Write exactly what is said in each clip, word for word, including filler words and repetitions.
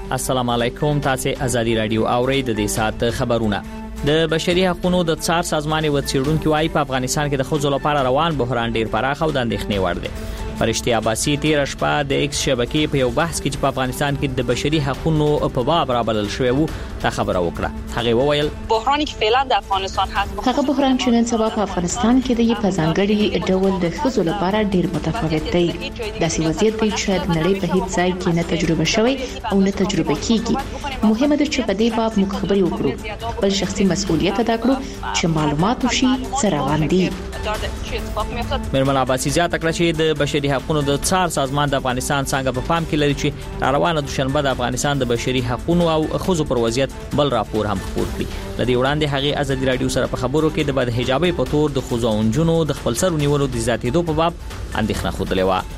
السلام علیکم. تاسو ازادي رادیو اورئ د دې سات خبرونه. د بشري حقوقو د څار سازمان وڅېړونکو وايي په افغانستان کې د ښځو لپاره روان بحران ډیر پراخ او د اندېښنې وړ دی. فرشتي عباسي تیر شپه د ایکس شبکې په یو بحث کې چې په افغانستان کې د بشري حقوقو په باب رابلل شوی وو دا خبره وکړه. هغه وویل بحرانی که فعلا در افغانستان هست هغه بحران چې نن سبا په افغانستان کې د په ځانګړي ډول د ښځو لپاره ډیر متفاوت دی. داسې وضعیت دی چې د نړۍ په هیڅ ځای کې نه تجربه شوی او نه تجربه کیږي. مهمه ده چې په دې باب موږ خبرې وکړو، بل شخصي مسؤلیت ادا کړو چې معلومات وشي څه روان دي. مرمن عباسي زیاته کړه چې د بشري حقوقو د څار سازمان د افغانستان څنګه په پام کې لري چې روانه دوشنبه د افغانستان د بشري حقوقو او ښځو پر وضعیت بل راپور هم خپور کړی. لدی وړاندې هغه ازادي رادیو سره په خبرو کې د بد حجابي په تور د ښځو او نجونو د خپل سر نیولو د ذاتي دو په باب اندېښنه خوده و.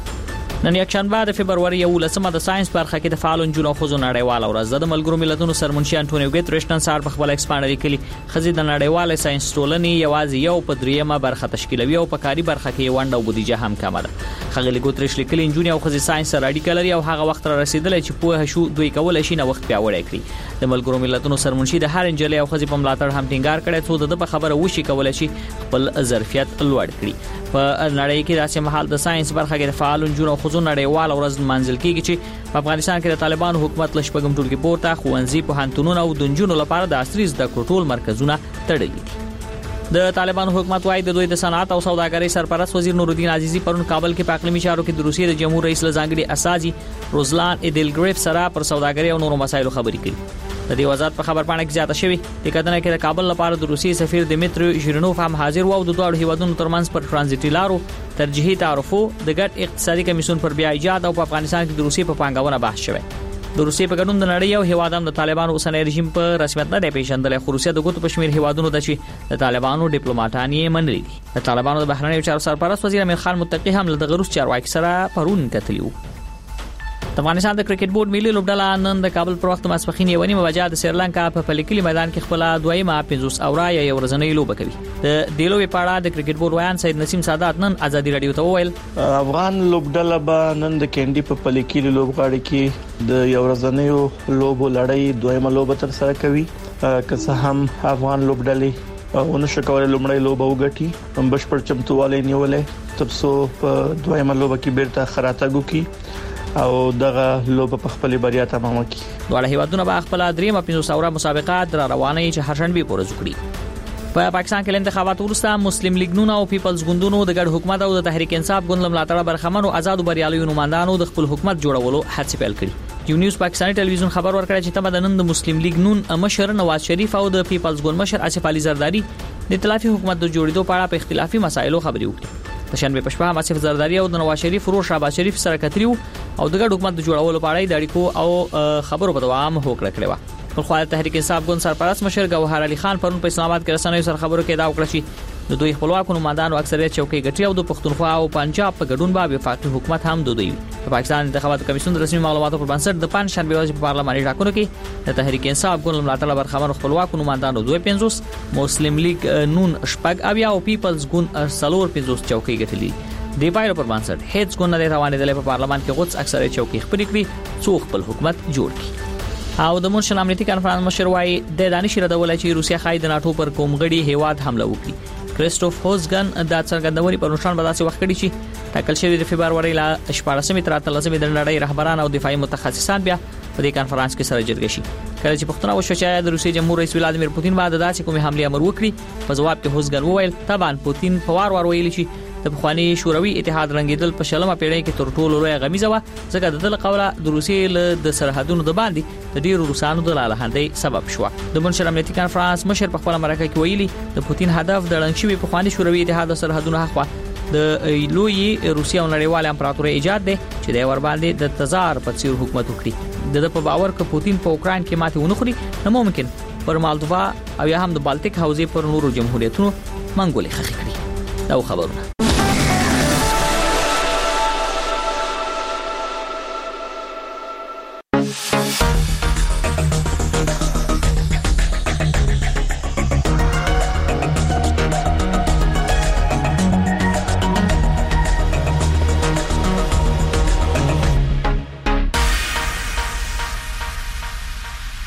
نن یکشنبه د فبرवरी یولسمه د ساينس برخه کې د فعال نجونو او ښځو نړیوال ورځ د ملګرو ملتونو سرمنشي انټونیو ګوتریشن سره په خپل ایکسپانډري کې خزي د نړیوال ساينس ټولنې یوازې یو په دریمه برخه تشکیلوي او په کاري برخه کې ونډه او بودیجه هم کمه ده. خغلی ګوتریش لیکلي نجونې او ښځې ساينس سره اړیکه لري او هغه وخت را رسیدلی چې په شو دوی کول شي نه وخت پیاوړی کړي. د ملګرو ملتونو سرمنشي د هر انجلۍ او ښځې په ملاتړ هم ټینګار کړی څو د په خبره وشي کولای شي خپل ظرفیت لوړ کړي. په نړۍ کې داسې مهال د ساينس برخه کې د فعال نجونو او ښځو نړیوال ورځ منځل کېږي چې په افغانستان کې د طالبانو حکومت لشپږم ټولګي پورته ښوونځي په هنتونونو او د نجونو لپاره د عصري زده کړو ټول مرکزونه تړلي دي. د طالبانو حکومت وايي د دوی د صنعت او سوداګرۍ سرپرست وزیر نور الدین عزیزی پرون کابل کې په اقلیمي چارو کې د روسیې د جمهور رئیس لزانګړي اساسي روزلان ایدلګریف سره پر سوداګرۍ او نورو مسایلو خبرې کړې. د دې وزارت په خبر پاڼه کې زیاته شوی د کډنه کې د کابل لپاره د روسیې سفیر دمیتری ژیرنوف هم حاضر و او د دوه هیوادونو ترمنځ پر ترانزیتي لارو ترجیحي تعرفو د ګډ اقتصادي کمیسیون پر بیا ایجاد او په افغانستان کې د روسیې په پانګونه بحث شوی. د روسیې په ګډون د نړۍ او هیوادونو د طالبانو اوسنۍ رژیم په رسمیت نه پیژندل خو روسیه د ګوتو پښمیر هیوادونو د چې د طالبانو ډیپلوماټان یې منلي دي. د طالبانو د بهرنیو چارو سرپرست وزیر امیر خان متقی هم له روس چارواکي سره پرون کتلیو. د افغانستان د کرکټ بورډ ملي لوبډله نن د کابل پر وخت ماسپخین یو نیمه بجې د سریلانکا په پلیکلي میدان کې خپل دویمه پنځوس اورا یو ورځنۍ لوبه کوي. د دیلو په اړه د کرکټ بورډ ویان سید نسیم سادات نن ازادي رادیو ته وویل افغان لوبډله به نن د کینډي په پلیکلي لوبغاړي کې د یو ورځنۍ لوبو لړۍ دویمه لوبه تر سره کوي. که څه هم افغان لوبډلې ونه شکوي لومړی لوبه وګټي هم بشپړ چمتووالی نیولې ترڅو په دویمه لوبه کې بیرته خراتګو کې او دغه لوبه په خپل بریا تمام کړي. دواړه هیوادونه به خپل دریمه پنځوس اورا مسابقات در روانه چې هر شنبه پورز کړي. په پاکستان کې انتخابات وروسته مسلم لیگ نون او پیپلز ګوندونو د ګډ حکومت او د تحریک انصاف ګوند ملاتړ برخمنو آزاد بریالي نمائندانو د خپل حکومت جوړولو هڅې پیل کړې. یو نیوز پاکستاني ټلویزیون خبر ورکړی چې تمه د نن د مسلم لیگ نون مشر نواز شریف او د پیپلز ګوند مشر آصف علي زرداری د ائتلافي حکومت د جوړېدو په اړه په اختلافي مسایلو خبرې وکړي. د شنبه په شپه آصف زرداری او د نواز شریف ورور شهباز شریف سره کتریو او د ګډ حکومت د جوړولو په اړه د اړیکو او خبرو په دوام هوکړه کړې و. په خو تحریک انصاف ګوند سرپرست مشر ګوهر علي خان پرون په اسلام آباد کې رسنیو سره خبرو کې دا وکړه چې د دوی خپلواکو نمائندانو اکثریت چوکۍ ګټي او د پښتونخوا او پنجاب په ګډون به وفاقي حکومت هم دوی. په پاکستان انتخاباتو کمیسیون د رسمي معلوماتو پر بنسټ د پنځ شنبه ورځې په پارلماني ټاکنو کې د تحریک انصاف ګوند ملاتړ برخمن خپلواکو نمائندانو دوه پنځوس مسلم لیگ نون شپږ اویا او پیپلز ګوند سلور پنځوس چوکۍ ګټلې. دی پایلو پر بنسټ هیڅ ګوند نه روانې د پارلمان کې غوڅ اکثریت چوکۍ خپل کړي څو خپل حکومت جوړ کړي. او د مونشن امنیتي کانفرنس مشر وايي د دانش ردول چې روسیا خای د ناتو پر کومګړي هیواد حمله وکړي. کریسټوف هوزګن د څرګندوري پر نشان بداسي وخت کړي چې ټاکل شوی د فبرवरी لا شپږمې تر اتلسمې د نړۍ رهبران او دفاعي متخصصان بیا په دې کانفرنس کې سره جرګه شي. کله چې پښتون وشو چې د روسي جمهور رئیس ولادیمیر پوتین بعد داسې کومه حمله امر وکړي په جواب کې هوزګن وویل طبعا پوتین په وار وار ویلي چې د بخوانی شوروي اتحاد رنګیدل په شلمه پیړۍ کې تر ټولو لوی غمیزه و ځکه د دل قوله د روسیې د سرحدونو د باندې د ډیرو روسانو د لاله سبب شو. د منشر امنیتي کانفرنس مشر په خپل مرکه کې ویلي د پوتین هدف د لنشوي په خواني شوروي اتحاد سرحدونو حق د لوی روسیا او نړیوال امپراتوري ایجاد دي چې د ور باندې د تزار په څیر حکومت وکړي. د په باور ک پوتین په اوکران کې ماته ونخوري نو ممکن پر مالدووا او یا هم د بالټیک حوزې پر نورو جمهوریتونو منګولې خخې کړي. دا خبرونه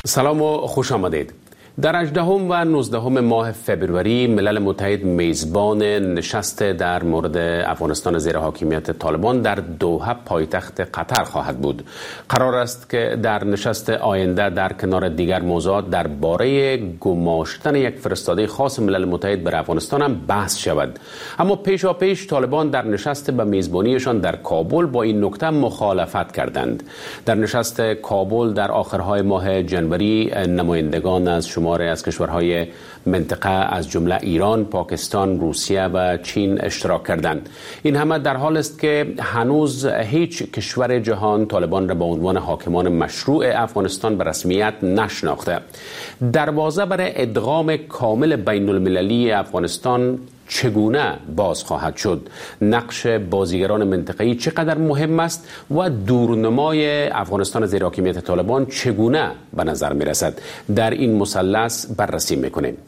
سلام و خوش آمدید. در هجدهم و نوزدهم ماه فبروری ملل متحد میزبان نشست در مورد افغانستان زیر حاکمیت طالبان در دوحه پایتخت قطر خواهد بود. قرار است که در نشست آینده در کنار دیگر موضوعات درباره گماشتن یک فرستاده خاص ملل متحد بر افغانستان هم بحث شود. اما پیشا پیش طالبان در نشست به میزبانیشان در کابل با این نکته مخالفت کردند. در نشست کابل در آخرهای ماه جنوری نمایندگان از شما از کشورهای منطقه از جمله ایران، پاکستان، روسیه و چین اشتراک کردند. این همه در حال است که هنوز هیچ کشور جهان طالبان را به عنوان حاکمان مشروع افغانستان به رسمیت نشناخته. دروازه برای ادغام کامل بین المللی افغانستان چگونه باز خواهد شد؟ نقش بازیگران منطقه‌ای چقدر مهم است و دورنمای افغانستان زیر حاکمیت طالبان چگونه به نظر می رسد؟ در این مثلث بررسی می‌کنیم.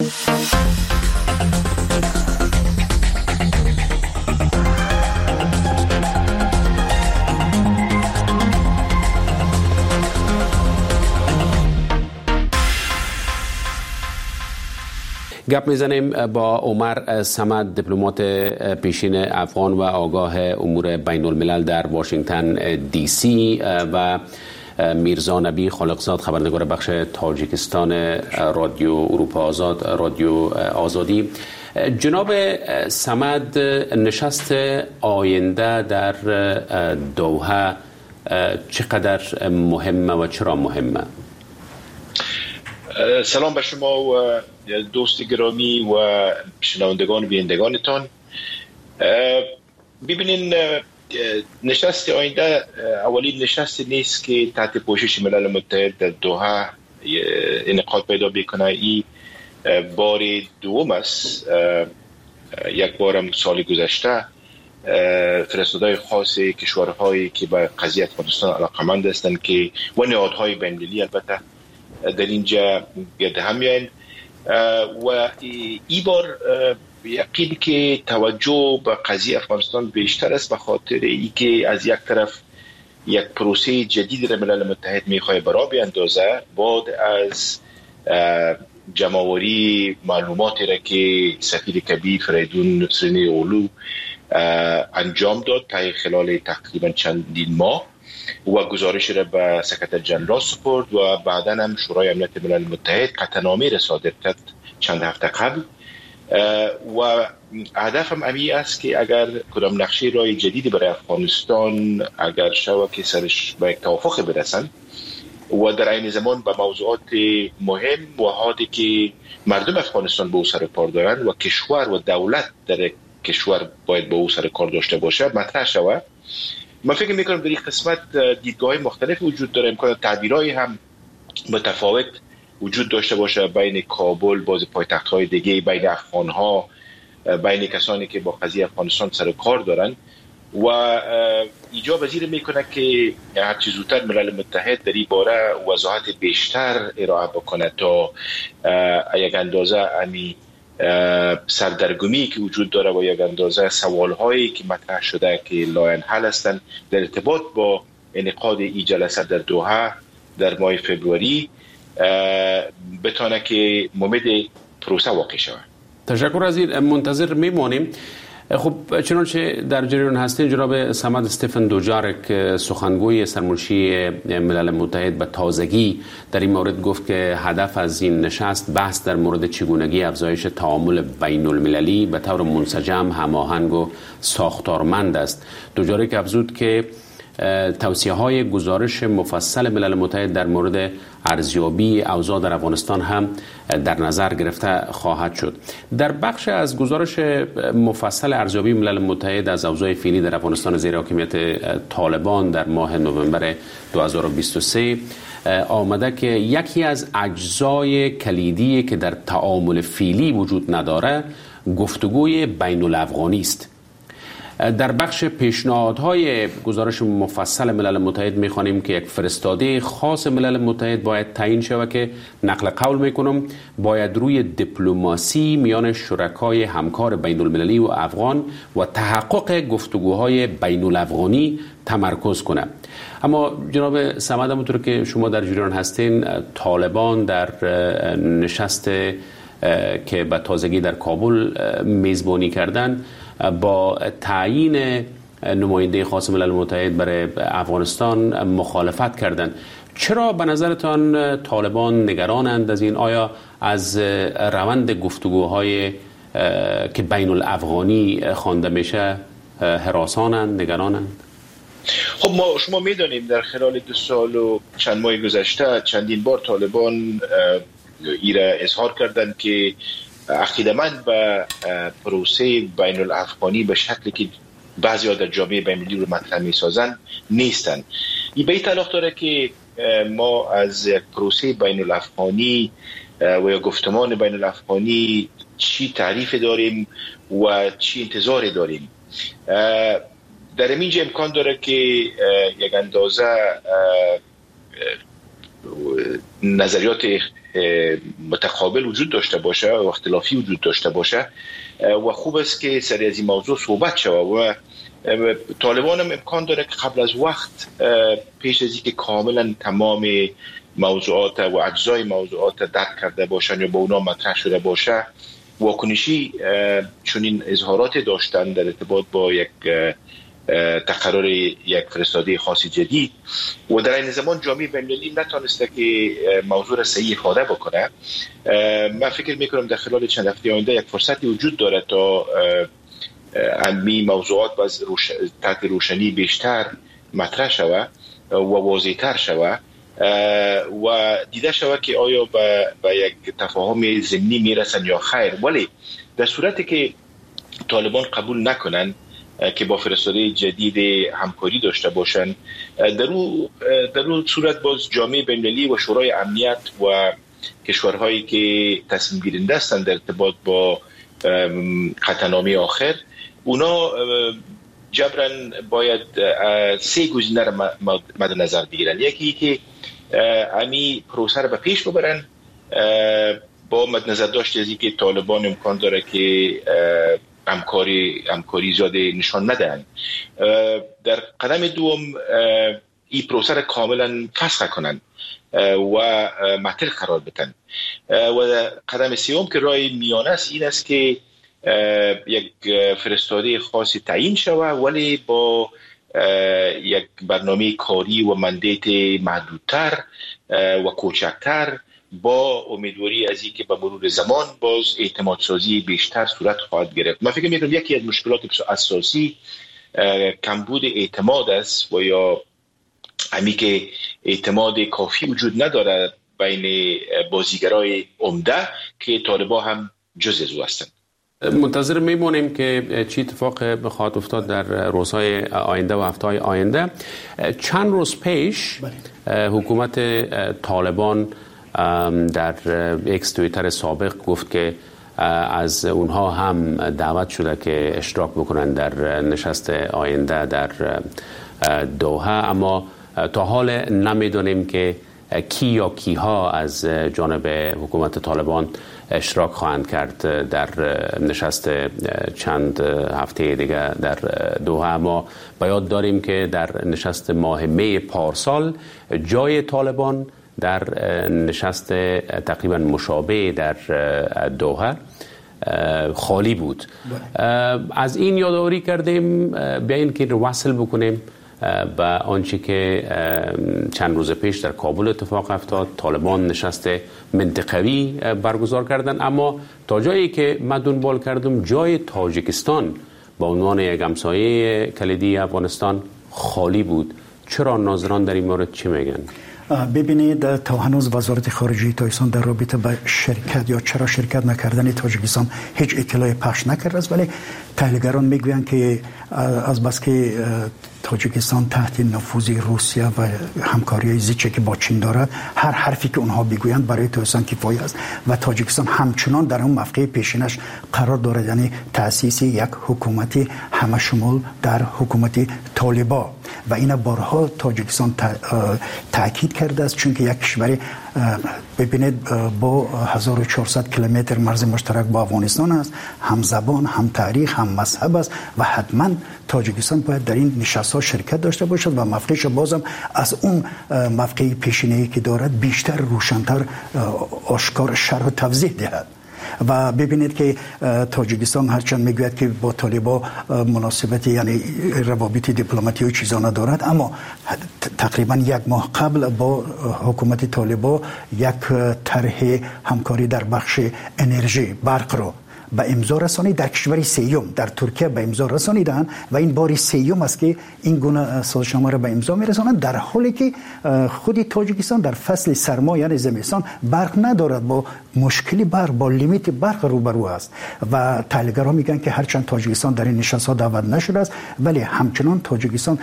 گپ میزنیم با عمر صمد، دیپلمات پیشین افغان و آگاه امور بین الملل در واشنگتن دی سی و میرزا نبی خالقزاد، خبرنگار بخش تاجیکستان رادیو اروپا آزاد، رادیو آزادی. جناب صمد، نشست آینده در دوحه چقدر مهمه و چرا مهمه؟ سلام به شما و دوست گرامی و شنوندگان و بینندگانتان. ببینین، نشست آینده اولین نشست نیست که تحت پوشش ملل متحد در دوحه انعقاد پیدا بکنه. این بار دوم است. یک بارم سال گذشته فرستاده‌های خاص کشورهایی که به قضیه افغانستان علاقه‌مند هستند که و نهادهای بین‌المللی البته در اینجا گرد هم میاین و ای بار یقین که توجه به قضیه افغانستان بیشتر است، به خاطر ای که از یک طرف یک پروسه جدید را ملل متحد میخواه برا بیاندازه بعد از جمع‌آوری معلوماتی را که سفیر کبیر فریدون نصرین اولو انجام داد تا خلال تقریبا چندین ماه و گزارش را به سکرتر جنرال سپرد و بعدا هم شورای امنیت ملل متحد قطعنامه را صادر کرد چند هفته قبل. و هدف هم امی است که اگر کدام نقشه راه جدیدی برای افغانستان اگر شود که سرش به یک توافق برسن و در این زمان به موضوعات مهم و حادی که مردم افغانستان به او سر کار دارند و کشور و دولت در کشور باید به او سر کار داشته باشه مطرح شود. من فکر میکنم در این قسمت دیدگاه‌های مختلف وجود داره، امکان تعبیرهای هم متفاوت وجود داشته باشه بین کابل، باز پایتخت‌های دیگه، بین افغان‌ها، بین کسانی که با قضیه افغانستان سر کار دارن و ایجاب پذیر میکنه که هر چه زودتر ملل متحد در این باره وضاحت بیشتر ارائه بکنه تا یک اندازه امی سردرگمی که وجود داره و یک اندازه سوالهایی که مطرح شده که لاینحل هستند در ارتباط با انعقاد این جلسه در دوحه در ماه فبروری بتونه که ممد پروسه واقع شود. تشکر از این، منتظر میمانیم. خب چنانچه در جریان هستین، جناب صمد استفن دوجارک سخنگوی سرمنشی ملل متحد به تازگی در این مورد گفت که هدف از این نشست بحث در مورد چگونگی افزایش تعامل بین المللی به طور منسجم، هماهنگ و ساختارمند است. دوجارک افزود که توصیه های گزارش مفصل ملل متحد در مورد ارزیابی اوضاع در افغانستان هم در نظر گرفته خواهد شد. در بخش از گزارش مفصل ارزیابی ملل متحد از اوضاع فعلی در افغانستان زیر حاکمیت طالبان در ماه نوامبر دو هزار و بیست و سه آمده که یکی از اجزای کلیدی که در تعامل فعلی وجود نداره گفتگوی بین الافغانی است. در بخش پیشنهادهای گزارش مفصل ملل متحد میخوانیم که یک فرستاده خاص ملل متحد باید تعیین شود که نقل قول میکنم باید روی دیپلماسی میان شرکای همکار بین المللی و افغان و تحقق گفتگوهای بین الافغانی تمرکز کنه. اما جناب صمد، همونطور که شما در جریان هستین، طالبان در نشست که به تازگی در کابل میزبانی کردن با تعیین نماینده خاص ملل متحد برای افغانستان مخالفت کردند. چرا به نظرتان طالبان نگرانند از این؟ آیا از روند گفتگوهای که بین الافغانی خوانده میشه هراسانند، نگرانند؟ خب ما شما میدانیم در خلال دو سال و چند ماه گذشته چندین بار طالبان ایره اظهار کردند که عقیده‌مند به پروسه بین الافغانی به شکلی که بعضی‌ها در جامعه بین‌المللی رو مطرح می‌سازند نیستند. این به این تعلق داره که ما از یک پروسه بین الافغانی و یا گفتمان بین الافغانی چی تعریف داریم و چی انتظار داریم. در اینجا امکان داره که یک اندازه نظریات متقابل وجود داشته باشه و اختلافی وجود داشته باشه و خوب است که سری از این موضوع صحبت شود و طالبان هم امکان داره که قبل از وقت پیش از اینکه کاملا تمام موضوعات و اجزای موضوعات درک کرده باشن یا با اونا مطرح شده باشه واکنشی چنین اظهارات داشتن در ارتباط با یک تقرر یک فرستاده خاص جدید و در این زمان جامعه بین‌المللی نتونسته که موضوع را صحیح افاده بکنه. من فکر میکنم در خلال چند هفته آینده یک فرصتی وجود داره تا علمی موضوعات باز روش... تحت روشنی بیشتر مطرح شود و واضح‌تر شود و دیده شود که آیا به با یک تفاهم ضمنی میرسن یا خیر. ولی در صورتی که طالبان قبول نکنن که با فرستاده جدید همکاری داشته باشن، در اون در اون صورت باز جامعه بین‌المللی و شورای امنیت و کشورهایی که تصمیم گیرنده هستند در ارتباط با قطعنامه آخر، اونا جبران باید سه گزینه را مد نظر بگیرن. یکی که امی پروسه را به پیش ببرن با مد نظر داشت از اینکه طالبان امکان داره که همکاری همکاری زیاده نشان ندهن. در قدم دوم این پروسه را کاملا فسخ کنن و معطل قرار بدن و قدم سوم که راه میانه است این است که یک فرستاده خاصی تعیین شود ولی با یک برنامه کاری و مندیت محدودتر و کوچکتر با امیدواری از اینکه با مرور زمان باز اعتماد سازی بیشتر صورت خواهد گرفت. من فکر می‌کنم یکی از مشکلات اساسی کمبود اعتماد است و یا همی که اعتماد کافی وجود نداره بین بازیگرای عمده که طالبان هم جزء از او هستند. منتظر میمونیم که چی اتفاق بخواهد افتاد در روزهای آینده و هفته‌های آینده. چند روز پیش حکومت طالبان در اکس توییتر سابق گفت که از اونها هم دعوت شده که اشتراک بکنن در نشست آینده در دوحه، اما تا حال نمیدونیم که کی یا کیها از جانب حکومت طالبان اشتراک خواهند کرد در نشست چند هفته دیگه در دوحه. اما باید داریم که در نشست ماه می پارسال جای طالبان در نشست تقریبا مشابه در دوحه خالی بود. از این یادآوری کردیم بیاین که وصل بکنیم به آنچه که چند روز پیش در کابل اتفاق افتاد. طالبان نشست منطقوی برگزار کردن، اما تا جایی که من دنبال کردم جای تاجیکستان با عنوان یک همسایه کلیدی افغانستان خالی بود. چرا ناظران در این مورد چی میگن؟ ببینید، تا هنوز وزارت خارجه تاجیکستان در رابطه با شرکت یا چرا شرکت نکردن تاجیکستان هیچ اطلاعی پخش نکرده است، ولی تحلیلگران میگویند که از بس که تاجیکستان تحت نفوذ روسیه و همکاری زیچه که با چین دارد، هر حرفی که اونها بگویند برای تاجیکستان کفایه است و تاجیکستان همچنان در اون موقع پیشینش قرار دارد، یعنی تأسیس یک حکومت همه شمول در حکومت طالبان و این بارها تاجیکستان تاکید کرده است، چون که یک کشور ببینید با هزار و چهارصد کیلومتر مرز مشترک با افغانستان است، هم زبان، هم تاریخ، هم مذهب است و حتما تاجیکستان باید در این نشست‌ها شرکت داشته باشد و موقعش بازم از اون موقع پیشینه‌ای که دارد بیشتر روشن‌تر آشکار شرح و توضیح دهد. و ببینید که تاجیکستان هرچند میگوید که با طالبان مناسبت یعنی روابط دیپلماتی و چیزا ندارد، اما تقریبا یک ماه قبل با حکومت طالبان یک طرح همکاری در بخش انرژی برق رو به امضا رسانید در کشور سیوم در ترکیه به امضا رسانیدند و این بار سیوم است که این گونه سازشنامه را به امضا میرسانند، در حالی که خود تاجیکستان در فصل سرما یعنی زمستان برق ندارد، با مشکلی برق با لیمیت برق روبرو است و تحلیلگرها میگن که هرچند تاجیکستان در این نشست‌ها دعوت نشده است ولی همچنان تاجیکستان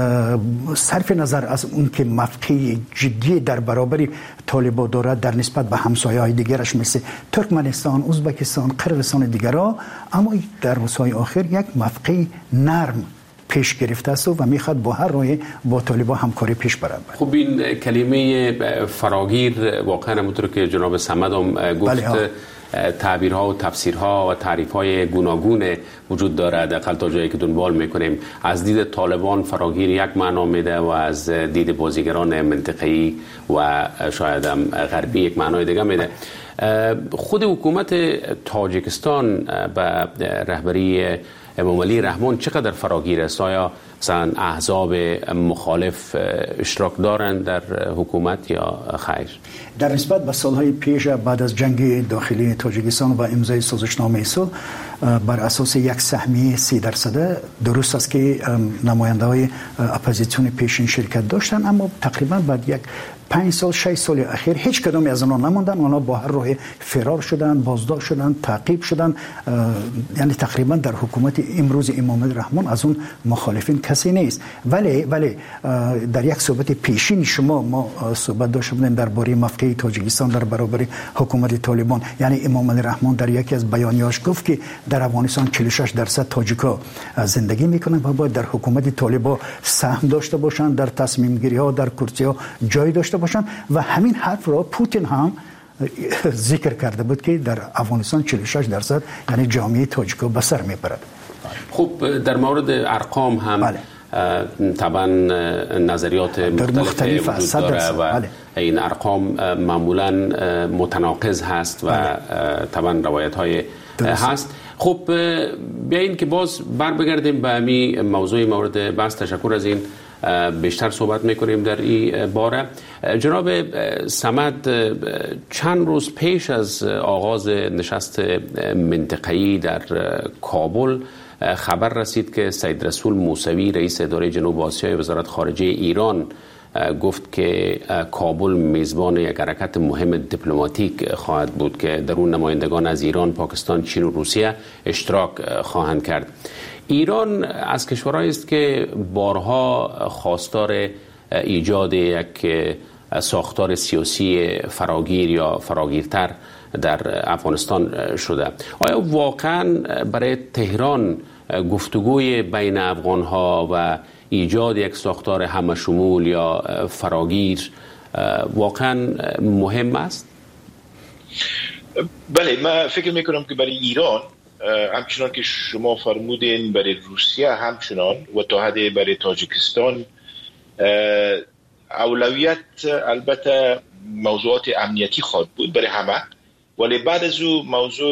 صرف نظر از اون که موقع جدی در برابر طالبان دارد در نسبت به همسایه‌های دیگرش مثل ترکمنستان، ازبکستان، قرقیزستان دیگرها، اما در روزهای آخر یک موقع نرم پیش گرفته است و میخواد با هر راهی با طالبان همکاری پیش برد. خب این کلمه فراگیر واقعا همونطور که جناب صمد هم گفت بله تعبیرها و تفسیرها و تعریف‌های گوناگون وجود داره، حداقل تا جایی که دنبال میکنیم. از دید طالبان فراگیر یک معنا میده و از دید بازیگران منطقه‌ای و شاید هم غربی یک معنای دیگه میده. خود حکومت تاجیکستان به رهبری امام علی رحمان چقدر فراگیر است؟ آیا مثلا احزاب مخالف اشتراک دارند در حکومت یا خیر؟ در نسبت به سالهای پیش بعد از جنگ داخلی تاجیکستان و امضای سازشنامه صلح بر اساس یک سهمیه سی درصده درست است که نماینده های اپوزیسیون پیشین شرکت داشتن، اما تقریبا بعد یک پنج سال شش سال اخیر هیچ کدومی از آنها نموندن، آنها با هر راه فرار شدن، بازداشت شدن، تعقیب شدن، یعنی تقریبا در حکومت امروز امام رحمان از اون مخالفین کسی نیست. ولی ولی در یک صحبت پیشین شما ما صحبت داشته بودیم درباره موقع تاجیکستان در برابر حکومت طالبان، یعنی امام رحمان در یکی از بیانیه‌اش گفت که در افغانستان چهل و شش درصد تاجیکا زندگی میکنن و باید در حکومت طالبان سهم داشته باشند، در تصمیم گیری ها در کرسی ها جای داشته باشند و همین حرف را پوتین هم ذکر کرده بود که در افغانستان چهل و شش درصد یعنی جامعه تاجیکا به سر میبرد. خب در مورد ارقام هم بله. طبعا نظریات مختلف وجود داره و بله. این ارقام معمولا متناقض هست و بله. طبعا روایت های هست. خب بیاییم که باز بر بگردیم به همین موضوع مورد بحث. تشکر از این بیشتر صحبت میکنیم در این باره. جناب صمد، چند روز پیش از آغاز نشست منطقه‌ای در کابل خبر رسید که سید رسول موسوی رئیس اداره جنوب آسیا وزارت خارجه ایران گفت که کابل میزبان یک حرکت مهم دیپلماتیک خواهد بود که در اون نمایندگان از ایران، پاکستان، چین و روسیه اشتراک خواهند کرد. ایران از کشورهایی است که بارها خواستار ایجاد یک ساختار سیاسی فراگیر یا فراگیرتر در افغانستان شده. آیا واقعا برای تهران گفتگوی بین افغانها و ایجاد یک ساختار همه شمول یا فراگیر واقعا مهم است؟ بله، من فکر میکنم که برای ایران همچنان که شما فرمودین برای روسیه همچنان و تا حد برای تاجیکستان اولویت البته موضوعات امنیتی خواهد بود برای همه، ولی بعد از او موضوع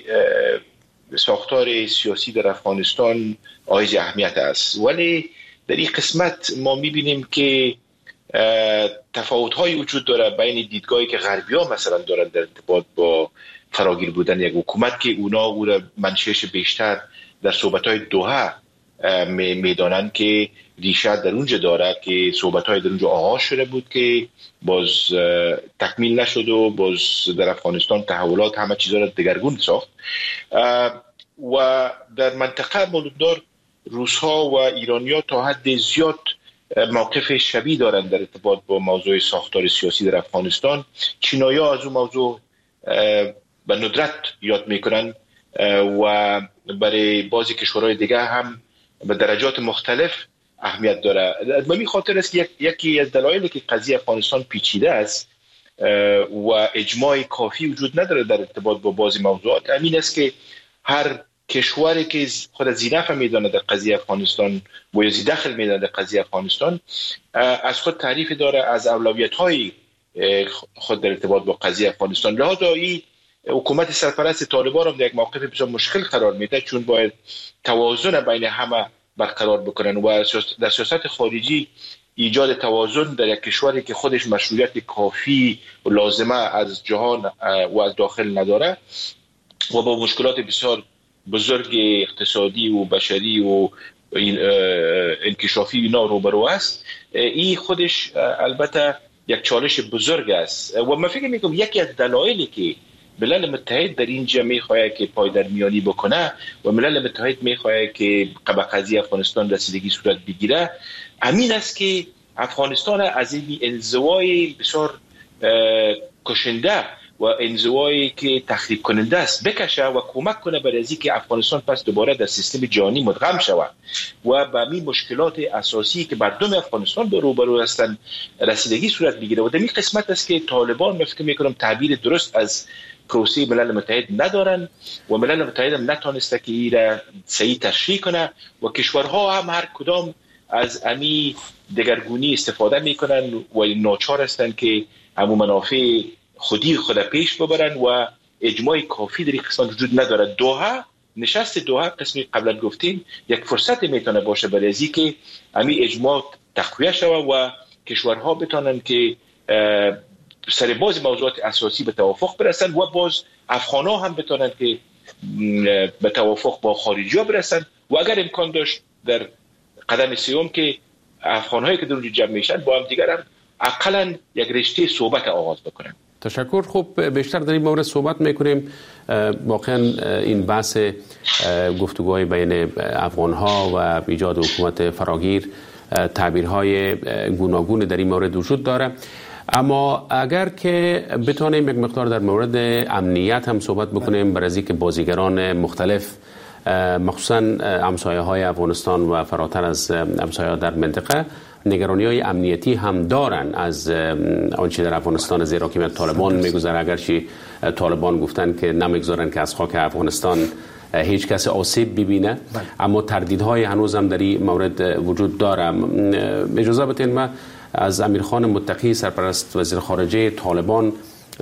ساختار سیاسی در افغانستان حائز اهمیت است. ولی در این قسمت ما میبینیم که تفاوت‌های وجود داره بین دیدگاهی که غربی‌ها مثلا دارن در ارتباط با فراگیر بودن یک حکومت که اونا او را منشأش بیشتر در صحبت‌های دوحه میدانند که ریشه در اونجا داره که صحبت‌های در اونجا آغاز شده بود که باز تکمیل نشد و باز در افغانستان تحولات همه چیزا را دگرگون ساخت و در منطقه مولوددار روس‌ها و ایرانی‌ها تا حد زیاد موقف شبیه دارند در ارتباط با موضوع ساختار سیاسی در افغانستان. چینایی‌ها از اون موضوع به ندرت یاد میکنن و برای بعضی کشورهای دیگه هم به درجات مختلف اهمیت داره. به این خاطر است که یکی از دلایلی که قضیه افغانستان پیچیده است و اجماع کافی وجود نداره در ارتباط با بعضی موضوعات همین است که هر کشوری که خود زینف میدونه در قضیه افغانستان و یا دخل میدونه در قضیه افغانستان از خود تعریف داره از اولویت‌های خود در ارتباط با قضیه افغانستان. لذا این حکومت سرپرست طالبان را در یک موقف بسیار مشکل قرار میده، چون باید توازن بین همه برقرار بکنن و در سیاست خارجی ایجاد توازن در یک کشوری که خودش مشروعیت کافی و لازمه از جهان و از داخل نداره و با مشکلات بسیار بزرگ اقتصادی و بشری و انکشافی اینا روبرو است، این خودش البته یک چالش بزرگ است و من فکر میکنم یکی از دلایلی که ملل متحد در اینجا میخواد که پایدرمیانی بکنه و ملل متحد میخواد که به قضیه افغانستان رسیدگی صورت بگیره همین است که افغانستان از این انزوای بسیار کشنده و انزوایی که تخریب کننده است بکشه و کمک کنه برای از اینکه افغانستان پس دوباره در سیستم جهانی مدغم شود و به همین مشکلات اساسی که مردم افغانستان به روبرو هستند رسیدگی صورت بگیره. و در این قسمت است که طالبان من فکر میکنم تعبیر درست از پروسه ملل متحد ندارن و ملل متحد هم نتونسته که این را صحیح تشریح کنه و کشورها هم هر کدام از امی دگرگونی استفاده میکنن و ناچار هستند که همون منافع خودی خود پیش ببرن و اجماع کافی در این قسمت وجود نداره. دوحه نشست دوحه قسمی قبلا گفتیم یک فرصت میتونه باشه برای ازی که همین اجماع تقویه شود و کشورها بتونن که سر باز موضوعات اساسی به توافق برسن و باز افغان‌ها هم بتونن که به توافق با خارجی‌ها برسن و اگر امکان داشت در قدم سوم که افغان‌هایی که در اونجا جمع میشن با هم دیگر هم اقلاً یک رشته صحبت آغاز بکنن. تشکر. خوب بیشتر در این مورد صحبت میکنیم. واقعا این بحث گفتگوهای بین افغان‌ها و ایجاد حکومت فراگیر تعبیرهای گوناگون در این مورد وجود داره، اما اگر که بتونیم یک مقدار در مورد امنیت هم صحبت بکنیم برای اینکه بازیگران مختلف مخصوصا همسایه های افغانستان و فراتر از همسایه در منطقه نگرانی های امنیتی هم دارن از آنچه در افغانستان زیر حکومت طالبان میگذره، اگرچه طالبان گفتن که نمیگذارن که از خاک افغانستان هیچ کس آسیب ببینه، اما تردیدهای هنوز هم در این مورد وجود داره. اجازه بدین ما از امیرخان متقی سرپرست وزیر خارجه طالبان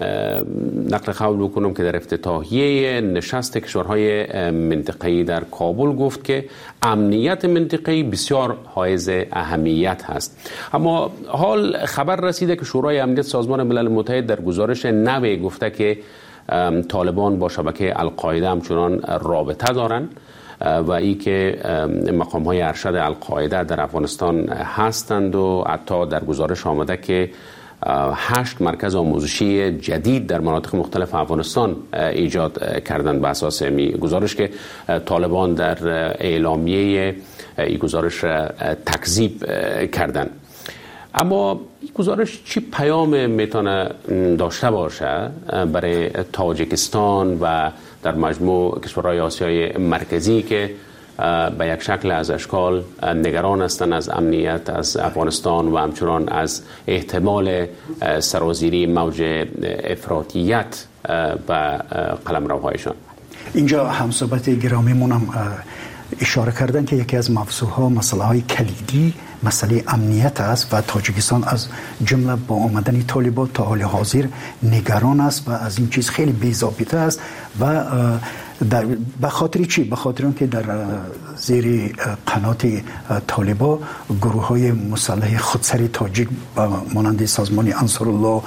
نقل قول بکنم که در افتتاحیه نشست کشورهای منطقه‌ای در کابل گفت که امنیت منطقه‌ای بسیار حائز اهمیت هست. اما حال خبر رسیده که شورای امنیت سازمان ملل متحد در گزارش نوی گفته که طالبان با شبکه القاعده همچنان رابطه دارن و ای که مقام‌های ارشد القاعده در افغانستان هستند و حتی در گزارش آمده که هشت مرکز آموزشی جدید در مناطق مختلف افغانستان ایجاد کردن به اساس می گزارش که طالبان در اعلامیه این گزارش تکذیب کردن. اما این گزارش چی پیام میتونه داشته باشه برای تاجیکستان و در مجموع کشورهای آسیای مرکزی که به یک شکل از اشکال نگران هستند از امنیت از افغانستان و همچنان از احتمال سرازیری موج افراطیت به قلمروهایشان؟ اینجا همصحبت گرامیمون هم اشاره کردن که یکی از موضوعها مسئله های کلیدی مسئله امنیت است و تاجیکستان از جمله با آمدن طالبان تا حال حاضر نگران است و از این چیز خیلی بی‌ضابطه است و در به خاطر چی؟ به خاطر اینکه در زیر قنات طالبان گروه های مسلح خودسری تاجیک مانند سازمان انصارالله،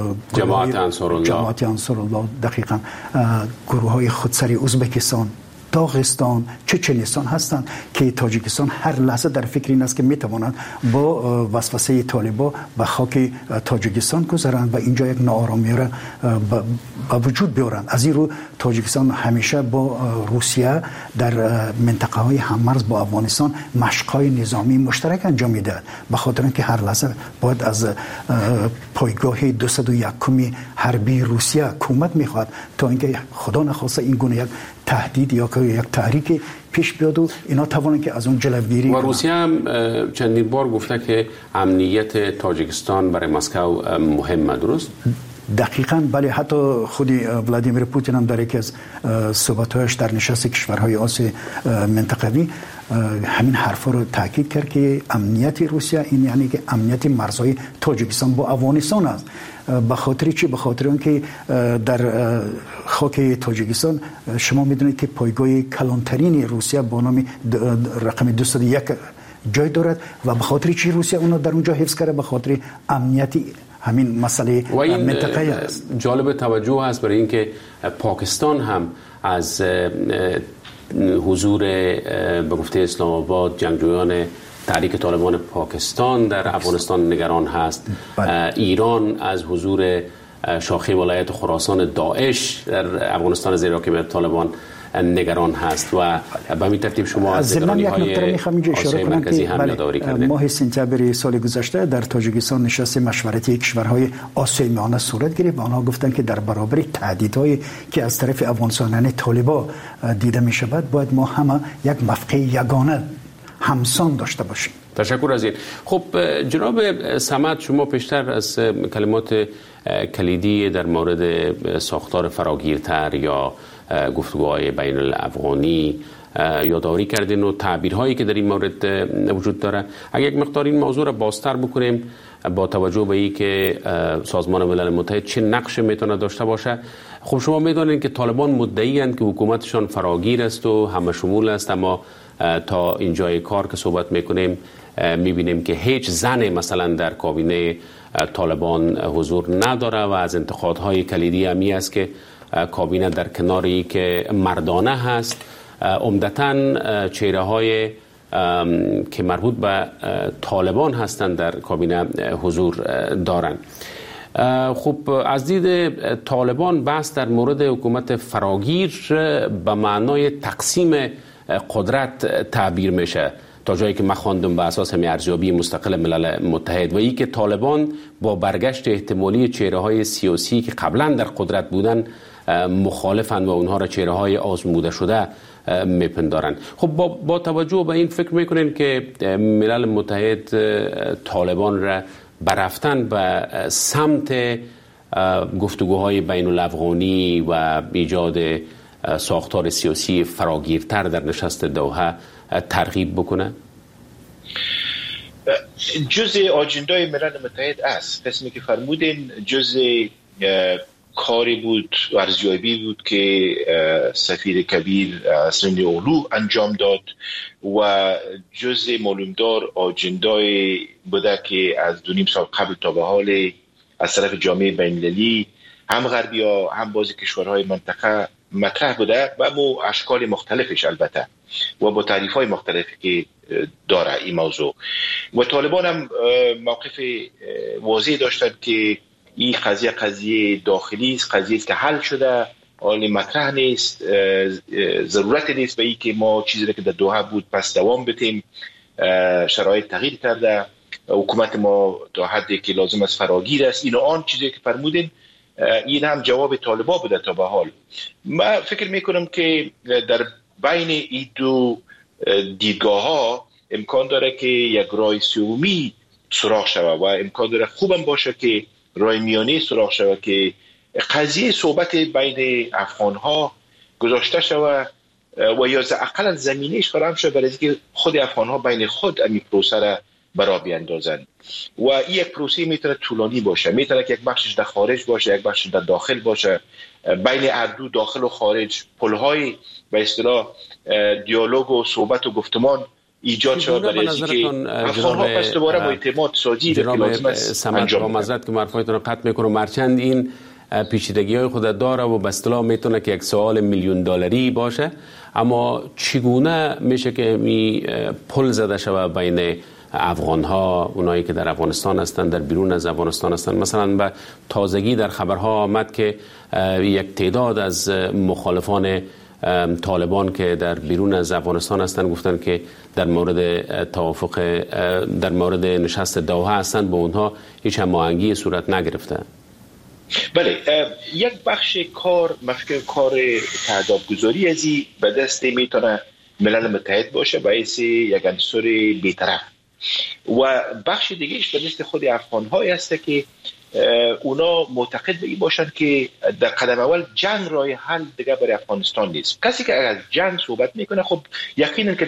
جماعت انصارالله جماعت انصارالله دقیقاً گروه های خودسری ازبکستان داغستان، چچنستان هستند که تاجیکستان هر لحظه در فکر این است که میتوانند با وسوسه طالبان به خاک تاجیکستان گذارند و اینجا یک ناآرامی را به وجود بیارند. از این رو تاجیکستان همیشه با روسیه در منطقه های هممرز با افغانستان مشق‌های نظامی مشترک انجام میدهد، به خاطر اینکه هر لحظه باید از پایگاه دویست و یک حربی روسیه کمک میخواد تا اینکه خدا نخواسته این گونه یک تهدید یا یک تحریک پیش بیاد و اینا توانند که از اون جلوگیری و روسیه هم چندین بار گفته که امنیت تاجیکستان برای مسکو مهمه، درست؟ دقیقاً بله. حتی خود ولادیمیر پوتین هم در یکی از صحبت‌هایش در نشست کشورهای آسیای منطقوی همین حرفا رو تاکید کرد که امنیت روسیه این یعنی که امنیت مرزهای تاجیکستان با افغانستان است. به خاطر چی؟ به خاطر اینکه در خاک تاجیکستان شما میدونید که پایگاه کلانترین روسیه با نام رقم دویست و یک جای دارد و به خاطر چی روسیه اونو در اونجا حفظ کرده؟ به خاطر امنیتی همین مسئله منطقه است. جالب توجه هست برای اینکه پاکستان هم از حضور به گفته اسلام آباد جنگجویان تحریک طالبان پاکستان در افغانستان نگران هست. بله. ایران از حضور شاخه ولایت خراسان داعش در افغانستان زیر حکومت طالبان نگران هست و به همین ترتیب شما از نگرانی های آسیای مرکزی هم یادآوری کردید. ماه سپتامبر سال گذشته در تاجیکستان نشست مشورتی کشورهای آسیای میانه صورت گرفت و آنها گفتند که در برابر تهدیدهایی که از طرف افغانستان طالبان دیده می شود باید ما همه یک مفقه یگانه همسان داشته باشیم. تشکر از این. خب جناب صمد، شما پیشتر از کلمات کلیدی در مورد ساختار فراگیرتر یا گفتگوهای بین الافغانی یادآوری کردین و تعبیرهایی که در این مورد وجود داره. اگر یک مقدار این موضوع را بازتر بکنیم با توجه به این که سازمان ملل متحد چه نقش میتونه داشته باشه. خب شما میدونید که طالبان مدعی اند که حکومتشان فراگیر است و همه شمول است، اما تا اینجای کار که صحبت میکنیم میبینیم که هیچ زن مثلا در کابینه طالبان حضور نداره و از انتقادهای کلیدی همی است که کابینه در کناری که مردانه هست عمدتاً چهره های که مربوط به طالبان هستند در کابینه حضور دارند. خب از دید طالبان بحث در مورد حکومت فراگیر به معنای تقسیم قدرت تعبیر میشه تا جایی که من خواندم به اساس همین ارزیابی مستقل ملل متحد و ای که طالبان با برگشت احتمالی چهره های سیاسی که قبلا در قدرت بودن مخالفند و اونها را چهره های آزموده شده میپندارند. خب با, با توجه به این فکر میکنین که ملل متحد طالبان را برفتن به سمت گفتگوهای بین الافغانی و ایجاد ساختار سیاسی فراگیرتر در نشست دوحه ترغیب بکنه؟ جزء آجندای ملل متحد است. قسمی که فرمودین جزء کاری بود، ارزیابی بود که سفیر کبیر سرین اولو انجام داد و جزء معلومدار آجندای بوده که از دو نیم سال قبل تا به حال از طرف جامعه بین‌المللی هم غربی ها هم بعضی کشورهای منطقه مطرح بوده و با اشکال مختلفش البته و با تعریف های مختلفی که داره این موضوع. و طالبان هم موقف واضح داشتند که این قضیه قضیه داخلی است، قضیه است که حل شده، حال مطرح نیست، ضرورت نیست به این که ما چیزی که در دوحه بود پس دوام بدیم. شرایط تغییر کرده، حکومت ما تا حدی که لازم است فراگیر است. این آن چیزی که فرمودین این هم جواب طالبان بوده تا به حال. من فکر میکنم که در بین این دو دیدگاه ها امکان داره که یک راه سومی سراغ شود و امکان داره خوبم باشه که راه میانی سراغ شود که قضیه صحبت بین افغان ها گذاشته شود و یا اقلا زمینهش فراهم شود برای اینکه خود افغان ها بین خود این پروسه را برا بیاندازن و این یک پروسه میتونه طولانی باشه، میتونه که یک بخشش در خارج باشه، یک بخشش در داخل باشه، بین اردو داخل و خارج پلهای به اصطلاح دیالوگ و صحبت و گفتمان ایجاد شود برای اینکه افغان ها پس دوباره با اعتماد سازی که لازم است انجام بدن. با معذرت که حرفایتون رو قطع میکنم، مرچند این پیچیدگی های خود داره و به اصطلاح میتونه که یک سوال میلیون دلاری باشه، اما چگونه میشه که می پل زده شده بین افغان ها، اونایی که در افغانستان هستند، در بیرون از افغانستان هستند؟ مثلا به تازگی در خبرها آمد که یک تعداد از مخالفان طالبان که در بیرون از افغانستان هستند گفتن که در مورد توافق در مورد نشست دوحه هستند، به اونها هیچ هماهنگی صورت نگرفته. بله، یک بخش کار مفکر کار تعدادگذاری ازی به دست میتونه ملل متحد باشه باعث یک عنصر بی‌طرف، و بخش دیگهش به دست خود افغان هایی هست که اونا معتقد به این باشن که در قدم اول جنگ راه حل دیگه برای افغانستان نیست. کسی که از جنگ صحبت میکنه خب یقینا که